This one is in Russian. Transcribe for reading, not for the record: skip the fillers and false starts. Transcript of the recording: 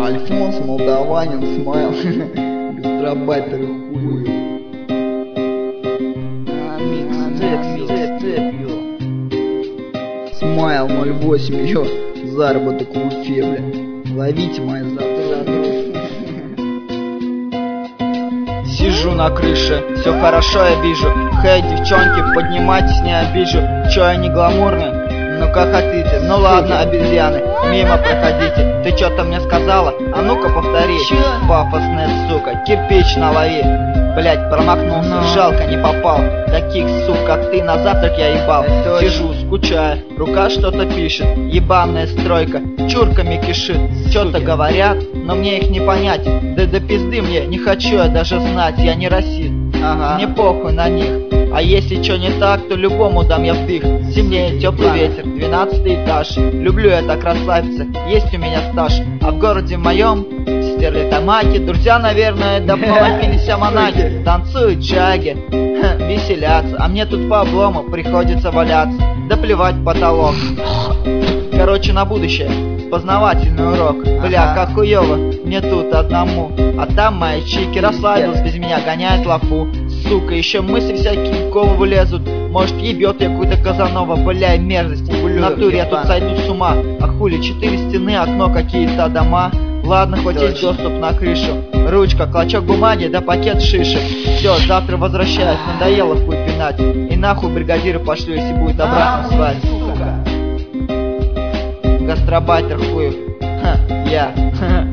Альфонс, молдаванин, смайл, гастробайтер хуй. Смайл 08, йо, заработок в Уфе, бля. Ловите мои задружки. Сижу на крыше, все хорошо я вижу. Хей, девчонки, поднимайтесь, не обижу. Чё, я не гламурный? Ну как хотите, ну ладно, обезьяны, мимо проходите. Ты чё-то мне сказала? А ну-ка повтори. Пафосная сука, кирпич на лови. Блять, промахнулся, жалко не попал. Таких сук, как ты, на завтрак я ебал. Сижу, скучаю, рука что-то пишет. Ебаная стройка, чурками кишит. Чё-то говорят, но мне их не понять. Да до пизды мне, не хочу я даже знать. Я не расист, мне похуй на них. А если чё не так, то любому дам я вдых. Зимнее теплый ветер, 12 этаж. Люблю я так расслабиться, есть у меня стаж. А в городе моем стерли тамаки. Друзья, наверное, давно напились аманаки. Танцуют джаги, веселятся. А мне тут по облому приходится валяться. Да плевать в потолок. Короче, на будущее познавательный урок. Бля, как хуёво мне тут одному. А там мои чики расслабилась, без меня гоняет лафу. Сука, еще мысли всякие в голову лезут. Может, ебет я какую-то Казанова, бля, мерзость. В натуре я тут сойду с ума. А хули, 4 стены, окно, какие-то дома. Ладно, хоть есть доступ на крышу. Ручка, клочок бумаги, да пакет шишек. Все, завтра возвращаюсь, надоело хуй пинать. И нахуй бригадира пошлю, если будет обратно свадьба. Гастробайтер хуев. Я.